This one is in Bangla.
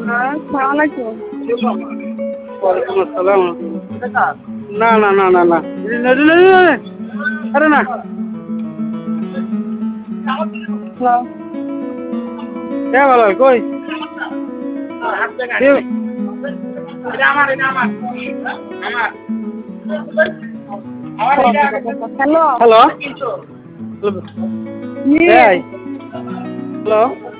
আসসালামু আলাইকুম। ওয়ালাইকুম আসসালাম। না না না না না আরে না হ্যালো। কে ভালো কই হ্যালো। হ্যালো জি। হ্যালো